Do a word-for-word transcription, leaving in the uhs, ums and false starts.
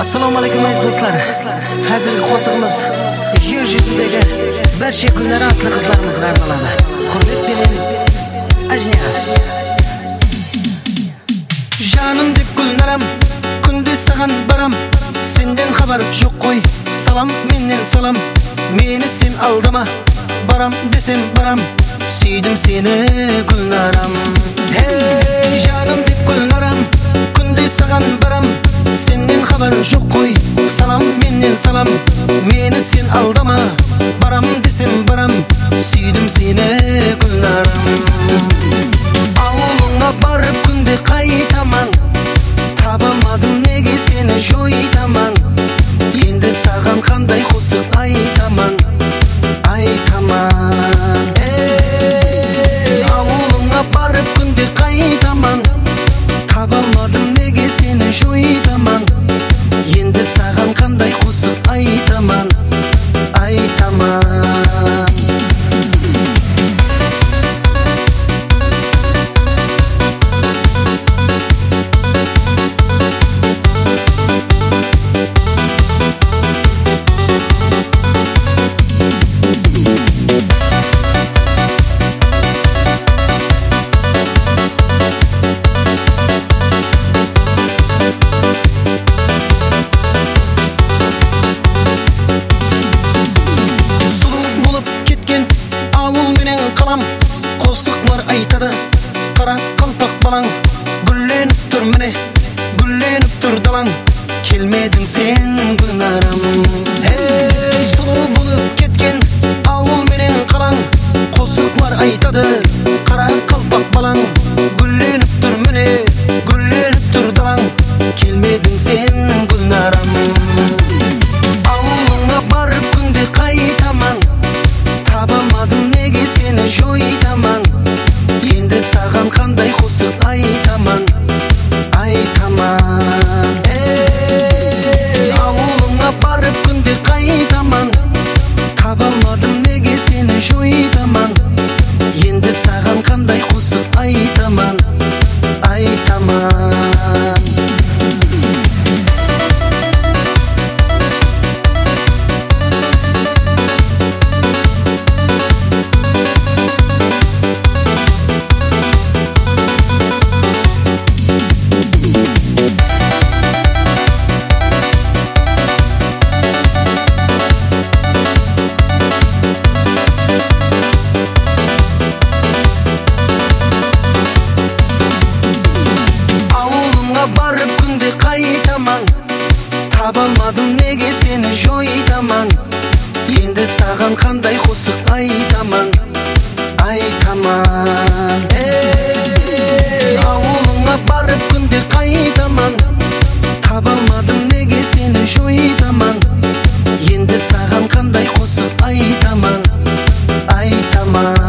Assalomu alaykum aziz do'stlar. Hozirgi qo'shig'imiz yer yuzidagi barcha kunlar atli qizlarimizga arnaladi. Hurmat bilan Ajniyas. Жаным деп гүлнарам, күнде саған барам. Сенден хабар жоқ қой, салам менен салам. Мені сен алдама, барам десем барам. Сүйдім сені гүлнарам. Hey, жаным деп гүлнарам, күнде саған барам. Сенден хабар жоқ қой, салам менен салам. Мені сен алдама, барам десем барам. Сүйдім сені гүлнарам. Ауылыңа барып күнде қайтаман, табамадым неге сені жойтаман. Енді саған қандай қосып айтаман, айтаман. Ей, ауылыңа барып күнде қайтаман, табамадым неге сені жойтаман. Енді саған қандай қосып айтаман, айтаман. Қосықлар айтады, қара қалпақ балаң. Гүлленіп тұр міне, гүлленіп тұр далаң. Келмедің сен гүлнарам. Ей, сұлу болып кеткен ауыл менен қалаң. Қосықлар айтады, қара қалпақ балаң. Гүлленіп тұр міне, гүлленіп тұр далаң. Келмедің сен гүлнарам. Ауылыңа барып күнде қайтаман, табамадым неге сені жойтаман. Енді саған қандай қосып айтаман, айтаман. Ей, ауылыңа барып күнде қайтаман, табамадым неге сені жойтаман. Енді саған қандай қосып айтаман, айтаман. Барып күнде қайтаман, табалмадым неге сені жойтаман. Енді саған қандай қосық айтаман, айтаман. Ей, ауылыңа барып күнде қайтаман, табалмадым неге сені жойтаман. Енді саған қандай қосық айтаман, айтаман.